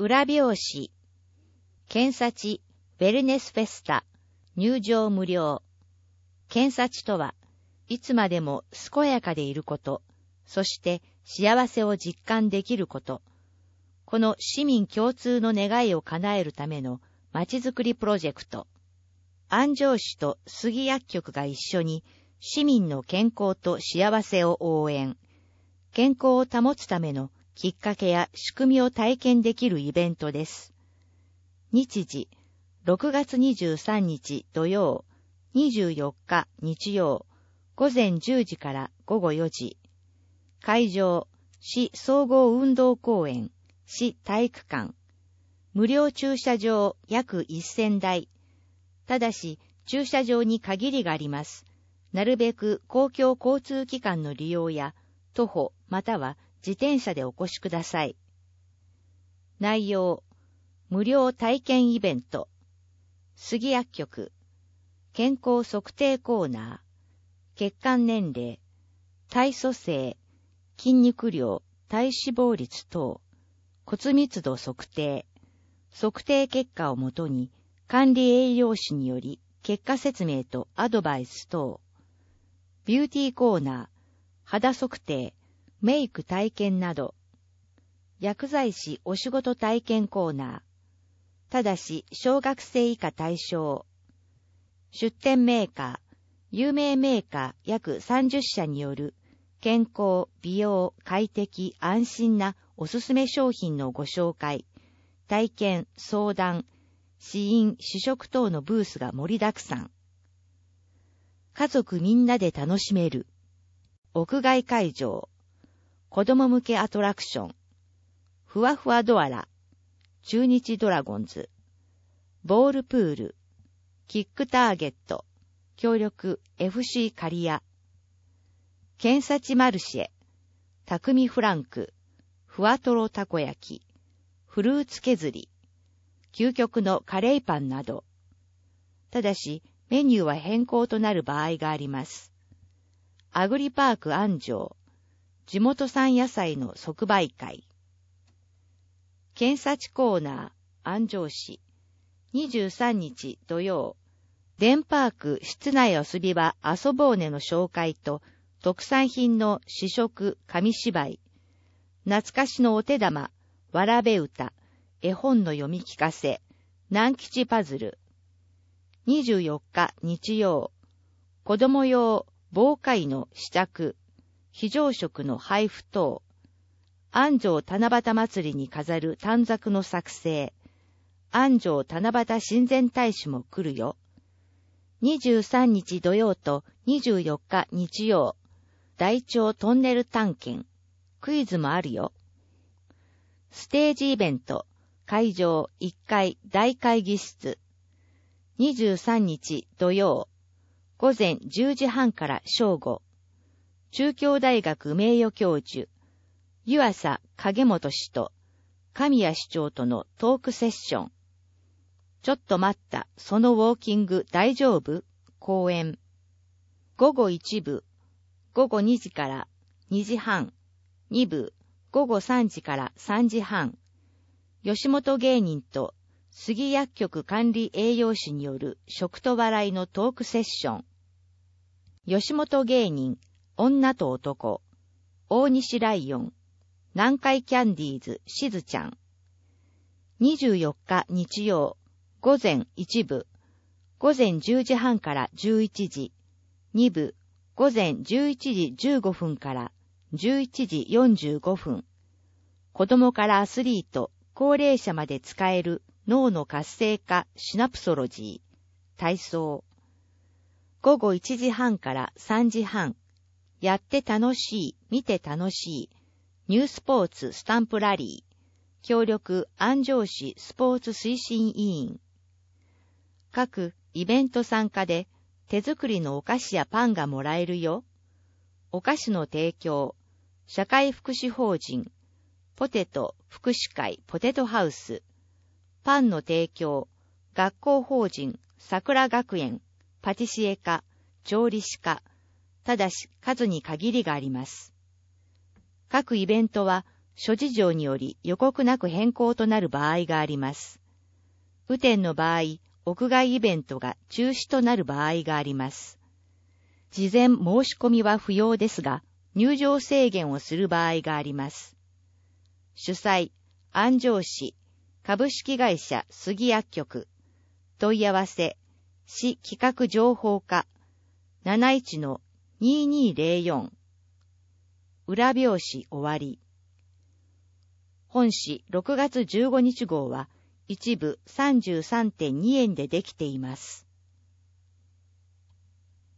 裏表紙。検査地ウェルネスフェスタ。入場無料。検査地とは、いつまでも健やかでいること、そして幸せを実感できること。この市民共通の願いを叶えるためのまちづくりプロジェクト。安城市と杉薬局が一緒に市民の健康と幸せを応援。健康を保つためのきっかけや仕組みを体験できるイベントです。日時、6月23日土曜、24日日曜、午前10時から午後4時。会場、市総合運動公園、市体育館。無料駐車場約1000台。ただし、駐車場に限りがあります。なるべく公共交通機関の利用や、徒歩または自転車でお越しください。内容、無料体験イベント。杉薬局。健康測定コーナー。血管年齢。体組成。筋肉量。体脂肪率等。骨密度測定。測定結果をもとに、管理栄養士により結果説明とアドバイス等。ビューティーコーナー。肌測定。メイク体験など。薬剤師お仕事体験コーナー。ただし、小学生以下対象。出展メーカー、有名メーカー約30社による健康、美容、快適、安心なおすすめ商品のご紹介、体験、相談、試飲、試食等のブースが盛りだくさん。家族みんなで楽しめる。屋外会場。子供向けアトラクション。ふわふわドアラ。中日ドラゴンズ。ボールプール。キックターゲット。協力 FC カリア。検査地マルシェ。匠フランク。ふわとろたこ焼き。フルーツ削り。究極のカレーパンなど。ただし、メニューは変更となる場合があります。アグリパーク安城。地元産野菜の即売会。検査地コーナー、安城市。23日土曜。デンパーク室内遊び場遊ぼうねの紹介と、特産品の試食、紙芝居。懐かしのお手玉、わらべ歌、絵本の読み聞かせ、南吉パズル。24日日曜。子供用防火衣の試着。非常食の配布等。安城七夕祭りに飾る短冊の作成。安城七夕親善大使も来るよ。23日土曜と24日日曜。大町トンネル探検。クイズもあるよ。ステージイベント。会場1階大会議室。23日土曜。午前10時半から正午。中京大学名誉教授、湯浅影本氏と神谷市長とのトークセッション。ちょっと待った、そのウォーキング大丈夫？講演。午後1部、午後2時から2時半、2部、午後3時から3時半。吉本芸人と杉薬局管理栄養士による食と笑いのトークセッション。吉本芸人、女と男、大西ライオン、南海キャンディーズ、しずちゃん。24日日曜、午前1部、午前10時半から11時、2部、午前11時15分から11時45分。子供からアスリート、高齢者まで使える脳の活性化シナプソロジー、体操。午後1時半から3時半。やって楽しい、見て楽しい、ニュースポーツスタンプラリー、協力安城市スポーツ推進委員。各イベント参加で手作りのお菓子やパンがもらえるよ。お菓子の提供、社会福祉法人、ポテト福祉会ポテトハウス、パンの提供、学校法人桜学園、パティシエ科、調理師科、ただし数に限りがあります。各イベントは諸事情により予告なく変更となる場合があります。雨天の場合、屋外イベントが中止となる場合があります。事前申し込みは不要ですが、入場制限をする場合があります。主催、安城市、株式会社杉薬局、問い合わせ、市企画情報課、71-2204、裏表紙終わり。本誌6月15日号は一部 33.2 円でできています。